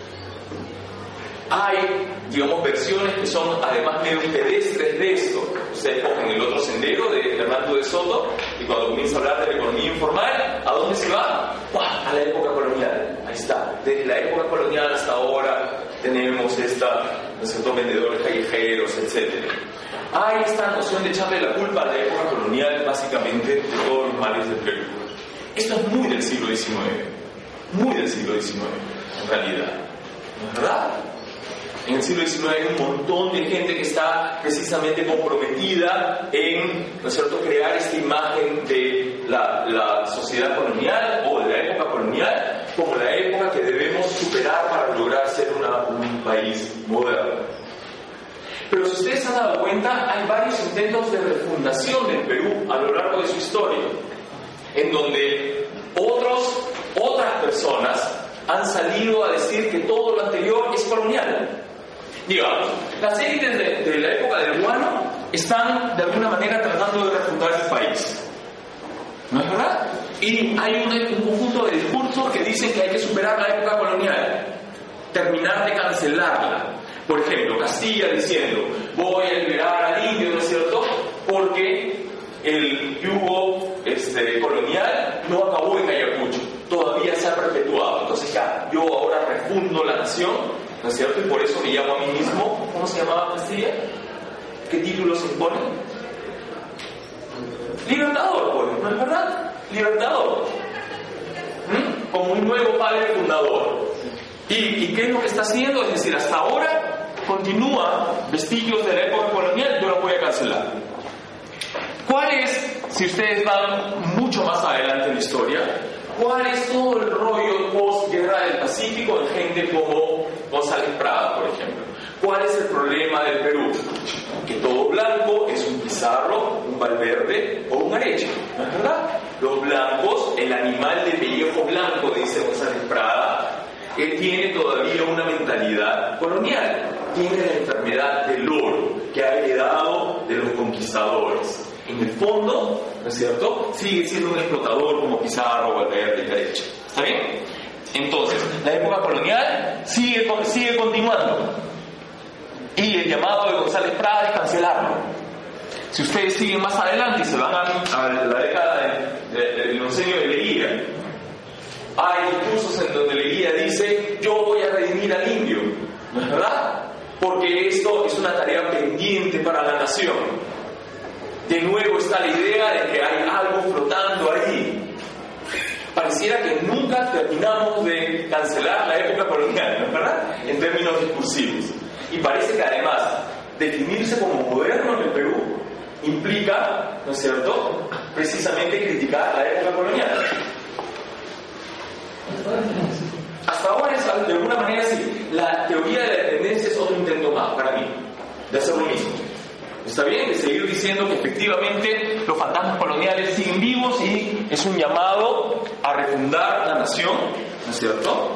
Hay, digamos, versiones que son además medio pedestres de esto. Ustedes cogen El otro sendero de Hernando de Soto y cuando comienza a hablar de la economía informal, ¿a dónde se va? ¡Pah! A la época colonial. Ahí está. Desde la época colonial hasta ahora tenemos esta ¿no es cierto?, vendedores callejeros, etc. Hay esta noción de echarle la culpa a la época colonial, básicamente, de todos los males del Perú. Esto es muy del siglo XIX, muy del siglo XIX, en realidad, ¿no es verdad? En el siglo XIX hay un montón de gente que está precisamente comprometida en, ¿no es cierto?, crear esta imagen de la sociedad colonial o de la época colonial como la época que debemos superar para lograr ser un país moderno. Pero si ustedes se han dado cuenta, hay varios intentos de refundación del Perú a lo largo de su historia, en donde otras personas han salido a decir que todo lo anterior es colonial. Digamos, las élites de la época del guano están de alguna manera tratando de refundar el país, ¿no es verdad? Y hay un conjunto de discursos que dicen que hay que superar la época colonial, terminar de cancelarla. Por ejemplo, Castilla diciendo, voy a liberar al indio, ¿no es cierto?, porque el yugo colonial no acabó en Ayacucho, todavía se ha perpetuado. Entonces ya, yo ahora refundo la nación, ¿no es cierto?, y por eso me llamo a mí mismo. ¿Cómo se llamaba Castilla? ¿Qué título se impone? Libertador, pues, ¿no es verdad? Libertador. Como un nuevo padre fundador. ¿Y qué es lo que está haciendo? Es decir, hasta ahora continúa vestigios de la época colonial, yo lo voy a cancelar. ¿Cuál es, si ustedes van mucho más adelante en la historia, cuál es todo el rollo post-guerra del Pacífico en gente como González Prada, por ejemplo? ¿Cuál es el problema del Perú? Que todo blanco es un Pizarro, un Valverde o un Areche, ¿no es verdad? Los blancos, el animal de pellejo blanco, dice González Prada, él tiene todavía una mentalidad colonial, tiene la enfermedad del oro que ha heredado de los conquistadores. En el fondo, ¿no es cierto?, sigue siendo un explotador como Pizarro, Valverde y Areche. ¿Está bien? Entonces, la época colonial sigue continuando. Y el llamado de González Prada es cancelarlo. Si ustedes siguen más adelante y se van a la década del oncenio de Leguía, hay discursos en donde Leguía dice, yo voy a redimir al indio, ¿no es verdad? Porque esto es una tarea pendiente para la nación. De nuevo está la idea de que hay algo flotando ahí. Pareciera que nunca terminamos de cancelar la época colonial, ¿no es verdad?, en términos discursivos. Y parece que además definirse como moderno en el Perú implica, ¿no es cierto?, precisamente criticar la época colonial. Hasta ahora es, de alguna manera, sí. La teoría de la dependencia es otro intento más, para mí, de hacer lo mismo. Está bien, de seguir diciendo que efectivamente los fantasmas coloniales siguen vivos y es un llamado a refundar la nación, ¿no es cierto?,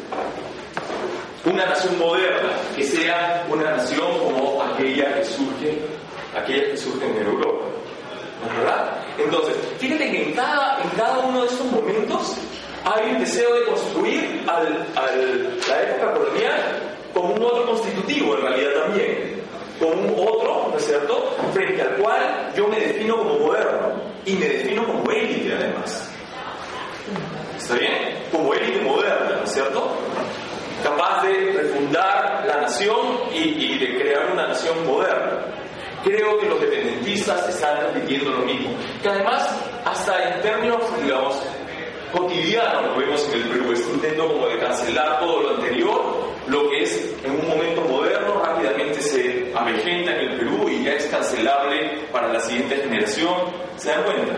una nación moderna, que sea una nación como aquella que surge en Europa, ¿no es verdad? Entonces, fíjate que en cada uno de estos momentos hay un deseo de construir la época colonial como un otro constitutivo, en realidad también, como un otro, ¿no es cierto?, frente al cual yo me defino como moderno y me defino como élite además. ¿Está bien? Como élite moderna, ¿no es cierto?, capaz de refundar la nación y de crear una nación moderna. Creo que los dependentistas están repitiendo lo mismo, que además hasta en términos, digamos, cotidianos lo vemos en el Perú, este intento como de cancelar todo lo anterior, lo que es en un momento moderno rápidamente se avejenta en el Perú y ya es cancelable para la siguiente generación. ¿Se dan cuenta?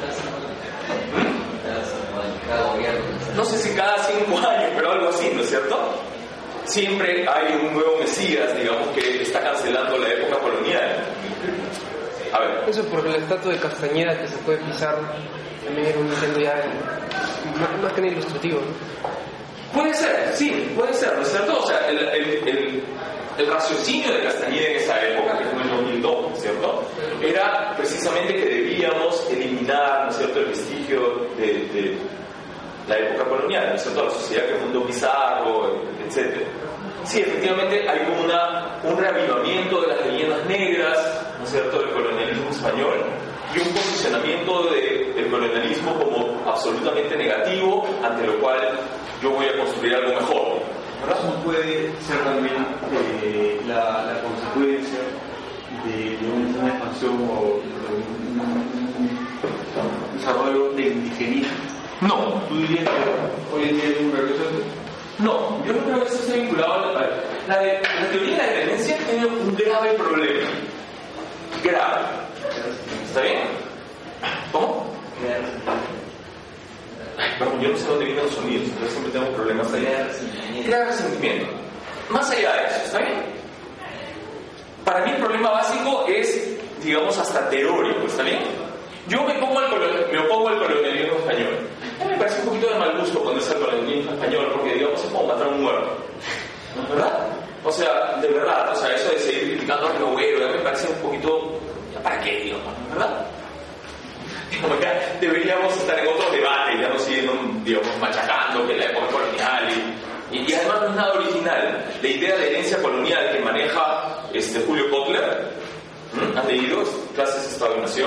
No sé si cada 5 años, pero algo así, ¿no es cierto? Siempre hay un nuevo Mesías, digamos, que está cancelando la época colonial. A ver. Eso porque la estatua de Castañeda que se puede pisar también era un intento ya más que ilustrativo, ¿no? Puede ser, sí, puede ser, ¿no es cierto? O sea, el raciocinio de Castañeda en esa época, que fue en el 2002, ¿cierto?, era precisamente que debíamos eliminar, ¿no es cierto?, el vestigio de la época colonial, ¿no es cierto?, la sociedad que fundó Pizarro, etc. Sí, efectivamente hay como un reavivamiento de las leyendas negras, ¿no es cierto?, del colonialismo español, y un posicionamiento del colonialismo como absolutamente negativo, ante lo cual yo voy a construir algo mejor. ¿No puede ser también la consecuencia de una expansión o de un desarrollo de indigenismo? No. ¿Tú dirías que hoy en día hay un regreso a esto? No, yo no creo que esto esté vinculado a la teoría de la dependencia tiene un grave problema. Grave. ¿Está bien? ¿Cómo? Ay, perdón, yo no sé dónde vienen los sonidos, entonces siempre tengo problemas ahí. Crea resentimiento. Más allá de eso, ¿está bien? Para mí el problema básico es, digamos, hasta teórico, ¿está bien? Yo me opongo al colonialismo español. A mí me parece un poquito de mal gusto ponerse al colonialismo español, porque, digamos, es como matar a un muerto. ¿No es verdad? O sea, de verdad, o sea, eso de seguir criticando al Noguero, ya me parece un poquito... ¿Para qué, digamos? ¿No es verdad? Digamos, ya deberíamos estar en otro debate, ya no siguiendo, digamos, machacando que la época colonial y además no es nada original. La idea de herencia colonial que maneja Julio Kotler, ¿han leído clases de Estado-Nación?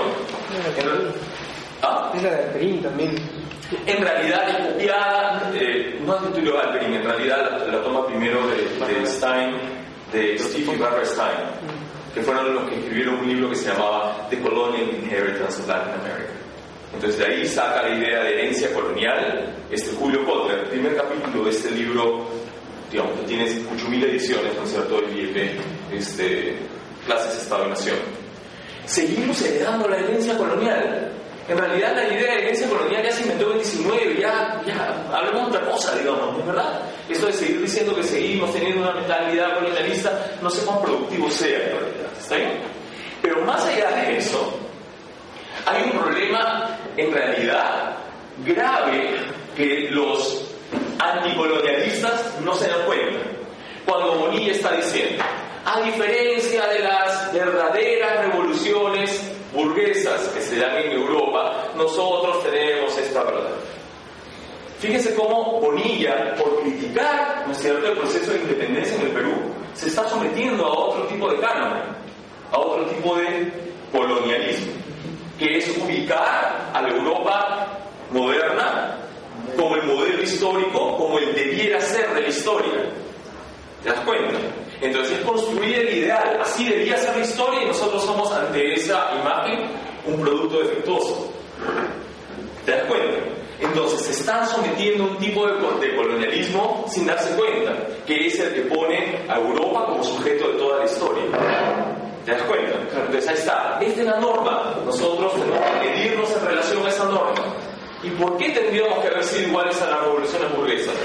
Es la de Alperín también. En realidad es copiada, no es de Tulio Alperín, en realidad la toma primero de Stein, de Stephen Barber Stein, que fueron los que escribieron un libro que se llamaba The Colonial Inheritance of Latin America. Entonces de ahí saca la idea de herencia colonial Julio Kotler. El primer capítulo de este libro, digamos, que tiene 8.000 ediciones, ¿no es cierto?, del IEP, clases de Estado-Nación. Seguimos heredando la herencia colonial. En realidad la idea de herencia colonial ya se inventó en el 19, ya hablemos de otra cosa, digamos, ¿no es verdad? Esto de seguir diciendo que seguimos teniendo una mentalidad colonialista, no sé cuán productivo sea en realidad, ¿está bien? Pero más allá de eso, hay un problema en realidad grave que los anticolonialistas no se dan cuenta. Cuando Bonilla está diciendo, a diferencia de las verdaderas revoluciones burguesas que se dan en Europa, nosotros tenemos esta verdad. Fíjense cómo Bonilla, por criticar, ¿no es cierto?, el proceso de independencia en el Perú, se está sometiendo a otro tipo de canon, a otro tipo de colonialismo, que es ubicar a la Europa moderna como el modelo histórico, como el debiera ser de la historia. ¿Te das cuenta? Entonces es construir el ideal, así debía ser la historia y nosotros somos ante esa imagen un producto defectuoso. ¿Te das cuenta? Entonces se están sometiendo a un tipo de colonialismo sin darse cuenta, que es el que pone a Europa como sujeto de toda la historia. ¿Te das cuenta? Entonces ahí está, esta es la norma, nosotros tenemos que medirnos en relación a esa norma. ¿Y por qué tendríamos que haber sido iguales a las revoluciones burguesas?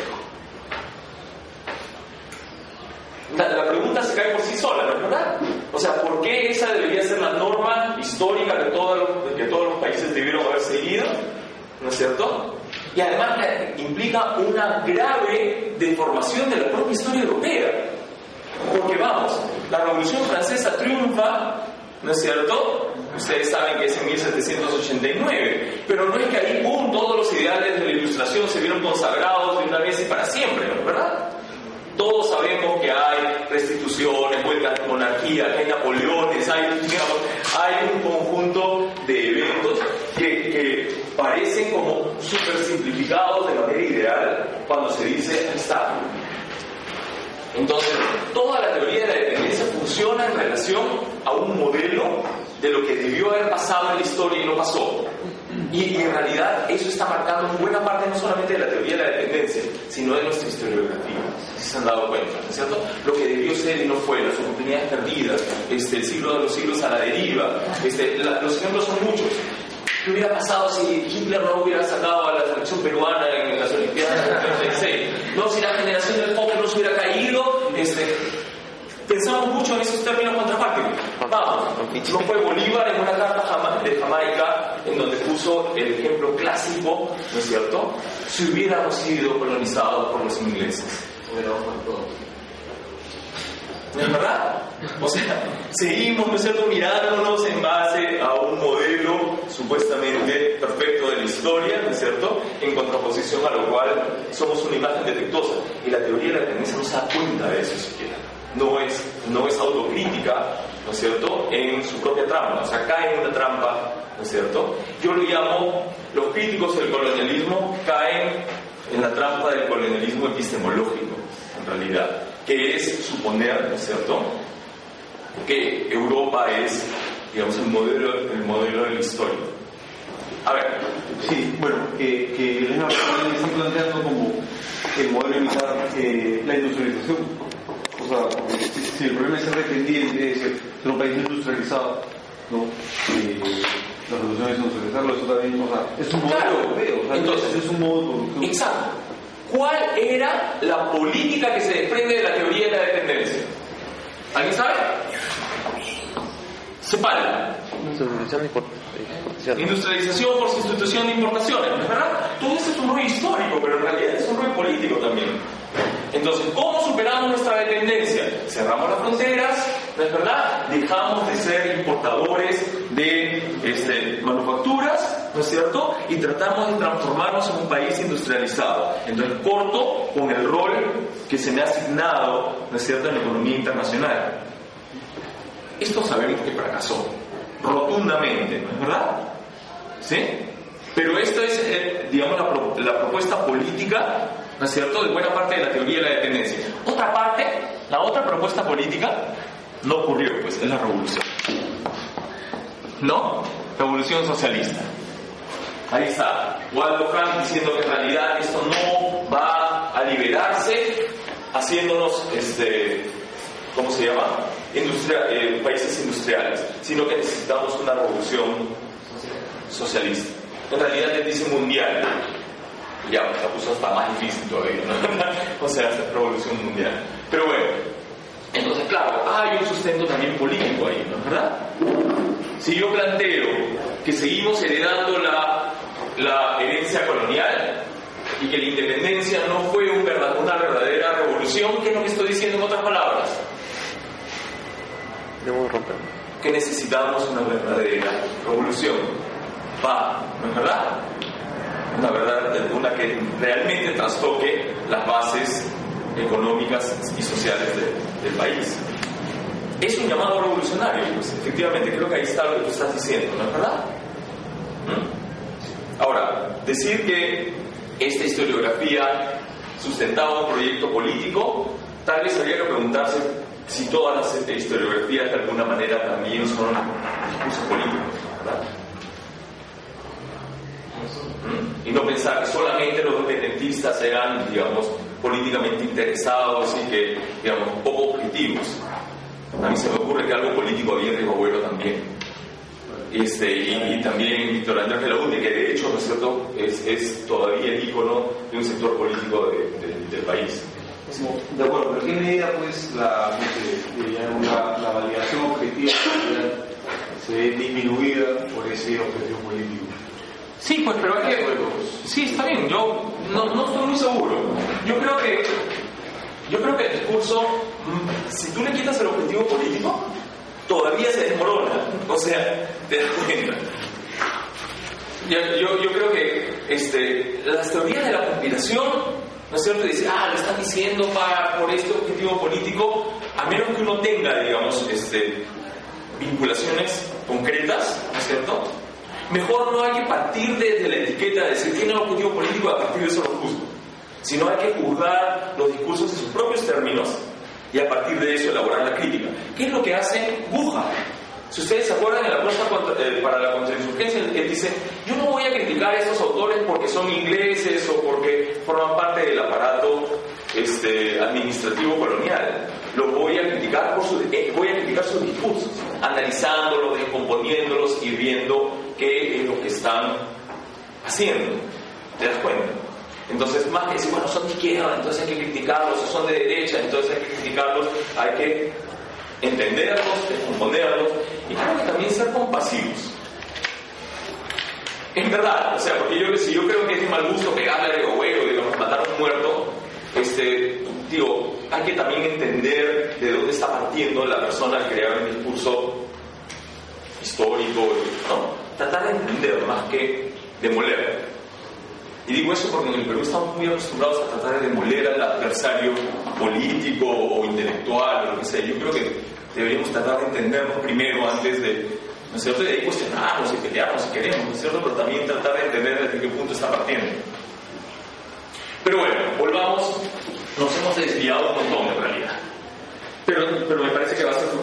La pregunta se cae por sí sola, ¿no es verdad? O sea, ¿por qué esa debería ser la norma histórica que todos los países debieron haber seguido? ¿No es cierto? Y además implica una grave deformación de la propia historia europea. Porque vamos, la Revolución Francesa triunfa, ¿no es cierto? Ustedes saben que es en 1789, pero no es que ahí, ¡pum!, todos los ideales de la Ilustración se vieron consagrados de una vez y para siempre, ¿no es verdad? Todos sabemos que hay restituciones, vueltas de monarquía, que hay Napoleones, hay un conjunto de eventos que parecen como súper simplificados de manera ideal cuando se dice está. Entonces, toda la teoría de la dependencia funciona en relación a un modelo de lo que debió haber pasado en la historia y no pasó. Y en realidad eso está marcando buena parte no solamente de la teoría de la dependencia, sino de nuestra historiografía, si se han dado cuenta, ¿no es cierto? Lo que debió ser y no fue, las oportunidades perdidas, el siglo de los siglos a la deriva, los ejemplos son muchos. ¿Qué hubiera pasado si Hitler no hubiera sacado a la selección peruana en las Olimpiadas del 36? No, si la generación del pobre no se hubiera caído, pensamos mucho en esos términos contrafácticos. Vamos, no fue Bolívar en una carta de Jamaica en donde puso el ejemplo clásico, ¿no es cierto? Si hubiéramos sido colonizados por los ingleses. ¿No es verdad? O sea, seguimos, ¿no es cierto?, mirándonos en base a un modelo supuestamente perfecto de la historia, ¿no es cierto?, en contraposición a lo cual somos una imagen defectuosa. Y la teoría de la dependencia no se da cuenta de eso siquiera. No es autocrítica, ¿no es cierto?, en su propia trampa, o sea, cae en una trampa, ¿no es cierto? Yo lo llamo, los críticos del colonialismo caen en la trampa del colonialismo epistemológico, en realidad, que es suponer, ¿no es cierto?, que Europa es, digamos, el modelo de la historia. A ver. Sí, bueno, que Elena están planteando como el modelo militar, la industrialización. O sea, si el problema es ser dependiente, es ser un país industrializado, ¿no? La solución es industrializarlo, eso también, o sea, es un modelo europeo, o sea, entonces es un modo de producción. Exacto. ¿Cuál era la política que se desprende de la teoría de la dependencia? ¿Alguien sabe? Separa. Industrialización por sustitución de importaciones, ¿no es verdad? Todo esto es un rol histórico, pero en realidad es un rol político también. Entonces, ¿cómo superamos nuestra dependencia? Cerramos las fronteras, ¿no es verdad? Dejamos de ser importadores de manufacturas, ¿no es cierto? Y tratamos de transformarnos en un país industrializado. Entonces, corto con el rol que se me ha asignado, ¿no es cierto?, en la economía internacional. Esto sabemos que fracasó rotundamente, ¿no es verdad? ¿Sí? Pero esto es, digamos, la propuesta política, ¿no es cierto?, de buena parte de la teoría de la dependencia. Otra parte, la otra propuesta política, no ocurrió, pues, es la revolución. ¿No? Revolución socialista. Ahí está, Waldo Frank diciendo que en realidad esto no va a liberarse, haciéndonos, ¿cómo se llama? Países industriales, sino que necesitamos una revolución socialista. En realidad él dice mundial. Ya, la puso hasta más difícil todavía, ¿no? O sea, revolución mundial. Pero bueno, entonces claro, hay un sustento también político ahí, ¿no es verdad? Si yo planteo que seguimos heredando la herencia colonial y que la independencia no fue una verdadera revolución, ¿qué es lo que estoy diciendo en otras palabras? Debemos romper. Que necesitamos una verdadera revolución. ¿No es verdad? Una que realmente trastoque las bases económicas y sociales del país. Es un llamado revolucionario, pues efectivamente, creo que ahí está lo que tú estás diciendo, ¿no es verdad? Ahora, decir que esta historiografía sustentaba un proyecto político, tal vez habría que preguntarse si todas las historiografías de alguna manera también son discursos políticos, ¿verdad? Y no pensar que solamente los independentistas eran, digamos, políticamente interesados y que, digamos, poco objetivos. A mí se me ocurre que algo político había en Río Agüero también. Y también Víctor Andrés de la UNE, que de hecho, ¿no es cierto?, es todavía el ícono de un sector político del país. De acuerdo, pero ¿en qué medida pues la validación objetiva se ve disminuida por ese objetivo político? Sí, pues, pero es que... Sí, está bien, yo no estoy muy seguro. Yo creo que el discurso, si tú le quitas el objetivo político, todavía se desmorona. O sea, te das cuenta. Yo creo que las teorías de la conspiración, ¿no es cierto?, dice, lo están diciendo por este objetivo político, a menos que uno tenga, digamos, vinculaciones concretas, ¿no es cierto?, mejor no hay que partir desde la etiqueta de decir tiene un objetivo político y a partir de eso lo juzgo, sino hay que juzgar los discursos en sus propios términos y a partir de eso elaborar la crítica. ¿Qué es lo que hace Buja? Si ustedes se acuerdan de la propuesta para la contrainsurgencia, él dice, yo no voy a criticar a estos autores porque son ingleses o porque forman parte del aparato administrativo colonial. Los voy a criticar voy a criticar sus discursos, analizándolos, descomponiéndolos y viendo qué es lo que están haciendo. ¿Te das cuenta? Entonces, más que decir, bueno, son de izquierda, entonces hay que criticarlos, o son de derecha, entonces hay que criticarlos, hay que entenderlos, descomponerlos y creo que también ser compasivos. En verdad, o sea, porque si yo creo que es de mal gusto pegarle a Río Agüero, digamos, matar a un muerto, hay que también entender de dónde está partiendo la persona al crear un discurso histórico, ¿no? Tratar de entender más que demoler. Y digo eso porque en el Perú estamos muy acostumbrados a tratar de demoler al adversario político o intelectual o lo que sea. Yo creo que deberíamos tratar de entendernos primero antes de, ¿no es cierto?, de ahí cuestionarnos y pelearnos si queremos, ¿no es cierto?, pero también tratar de entender desde qué punto está partiendo. Pero bueno, volvamos, nos hemos desviado un montón en realidad. Pero me parece que va a ser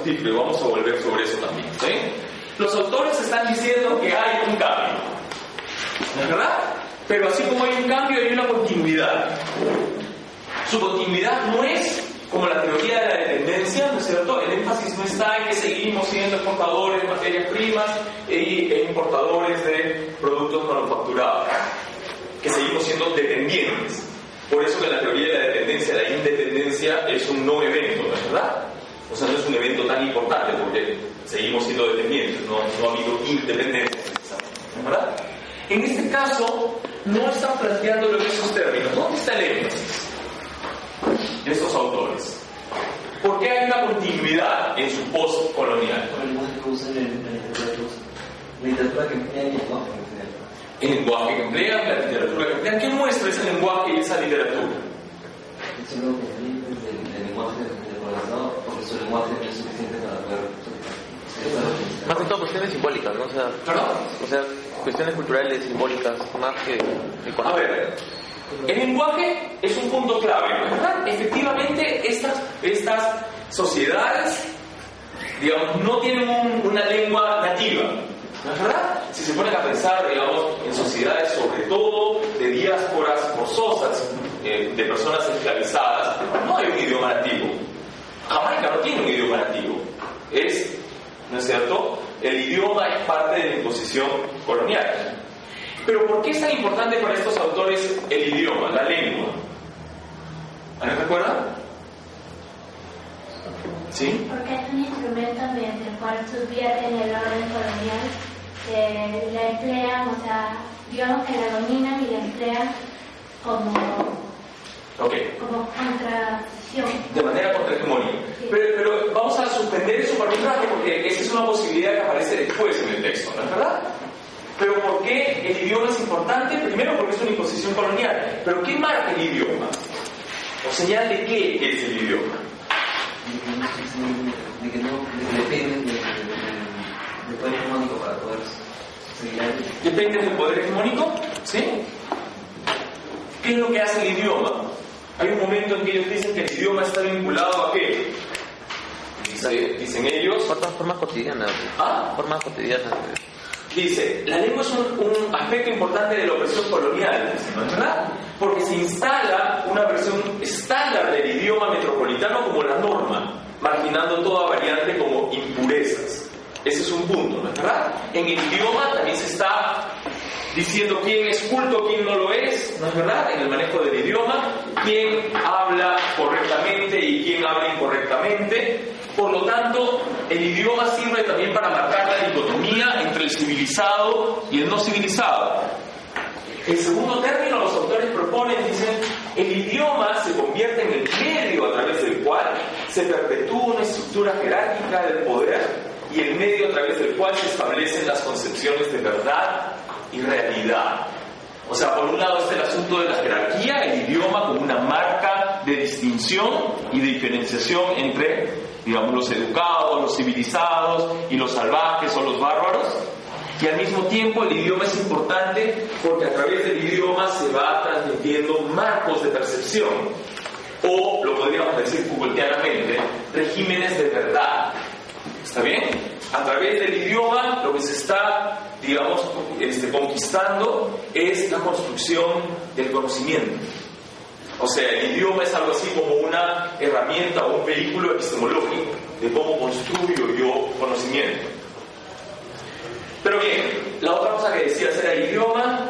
múltiple, vamos a volver sobre eso también, ¿sí? Los autores están diciendo que hay un cambio, ¿no es verdad? Pero así como hay un cambio, hay una continuidad. Su continuidad no es como la teoría de la dependencia, ¿no es cierto? El énfasis no está en que seguimos siendo exportadores de materias primas e importadores de productos manufacturados, que seguimos siendo dependientes. Por eso que la teoría de la dependencia, la independencia, es un no evento, ¿no es verdad? O sea, no es un evento tan importante porque seguimos siendo dependientes, no ha habido independencia, ¿no es verdad? En este caso, no están planteándolo en esos términos. ¿Dónde está el énfasis de estos autores? ¿Por qué hay una continuidad en su post-colonial? Por el lenguaje que usan en la literatura que emplean y el lenguaje que emplean. El lenguaje que emplean, la literatura que emplean. ¿Qué muestra ese lenguaje y esa literatura? Es algo que del lenguaje del colonizador, porque su lenguaje no es suficiente para poder... Más que todo cuestiones simbólicas, ¿no? O sea, cuestiones culturales, simbólicas, más que económicas. A ver, el lenguaje es un punto clave, ¿no es verdad? Efectivamente, estas sociedades, digamos, no tienen una lengua nativa, ¿no es verdad? Si se ponen a pensar, digamos, en sociedades sobre todo de diásporas forzosas, de personas esclavizadas, no hay un idioma nativo. Jamaica no tiene un idioma nativo. ¿No es cierto? El idioma es parte de la imposición colonial. Pero ¿por qué es tan importante para estos autores el idioma, la lengua? ¿Alguien recuerda? ¿Sí? Porque es un instrumento mediante el cual subvierten el orden colonial, la emplean, o sea, digamos que la dominan y la emplean como contracción. De manera contrahegemónica. Sí. Pero vamos a suspender eso para un rato porque esa es una posibilidad que aparece después en el texto, ¿no es verdad? Pero ¿por qué el idioma es importante? Primero porque es una imposición colonial. ¿Pero qué marca el idioma? ¿O señal de qué es el idioma? De que dependen del poder hegemónico para poder seguir ahí. ¿Dependen del poder hegemónico? ¿Sí? ¿Qué es lo que hace el idioma? Hay un momento en que ellos dicen que el idioma está vinculado a qué. Dicen ellos... Formas cotidianas. ¿Ah? Formas cotidianas. Dice, la lengua es un aspecto importante de la opresión colonial, ¿no es verdad? Porque se instala una versión estándar del idioma metropolitano como la norma, marginando toda variante como impurezas. Ese es un punto, ¿no es verdad? En el idioma también se está diciendo quién es culto, quién no lo es, ¿no es verdad? En el manejo del idioma, quién habla correctamente y quién habla incorrectamente. Por lo tanto, el idioma sirve también para marcar la dicotomía entre el civilizado y el no civilizado. El segundo término, los autores proponen, dicen, el idioma se convierte en el medio a través del cual se perpetúa una estructura jerárquica del poder y el medio a través del cual se establecen las concepciones de verdad y realidad. O sea, por un lado está el asunto de la jerarquía, el idioma como una marca de distinción y de diferenciación entre, digamos, los educados, los civilizados y los salvajes o los bárbaros. Y al mismo tiempo el idioma es importante porque a través del idioma se va transmitiendo marcos de percepción, o lo podríamos decir Foucaultianamente, regímenes de verdad. ¿Está bien? A través del idioma lo que se está, digamos, conquistando es la construcción del conocimiento. O sea, el idioma es algo así como una herramienta o un vehículo epistemológico de cómo construyo yo conocimiento. Pero bien, la otra cosa que decías era el idioma.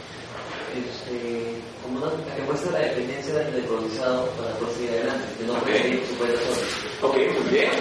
Como una que muestra la dependencia del colonizado para poder seguir adelante, que no puede seguir su poder solo. Ok, muy bien.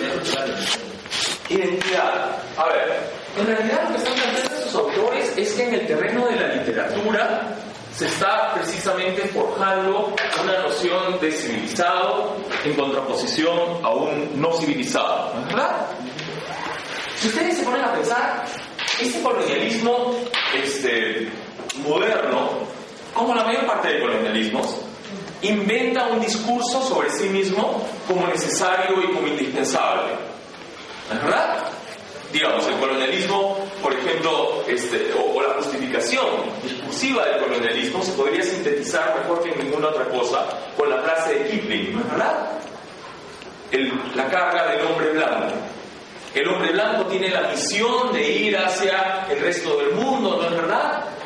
Identidad. A ver, en realidad lo que están planteando estos autores es que en el terreno de la literatura se está precisamente forjando una noción de civilizado en contraposición a un no civilizado, ¿no es verdad? Si ustedes se ponen a pensar, este colonialismo moderno, como la mayor parte de colonialismos, inventa un discurso sobre sí mismo como necesario y como indispensable, ¿no es verdad? Digamos, el colonialismo, por ejemplo, o la justificación discursiva del colonialismo se podría sintetizar mejor que ninguna otra cosa con la frase de Kipling, ¿no es verdad? la carga del hombre blanco. El hombre blanco tiene la misión de ir hacia el resto del mundo, ¿no es verdad?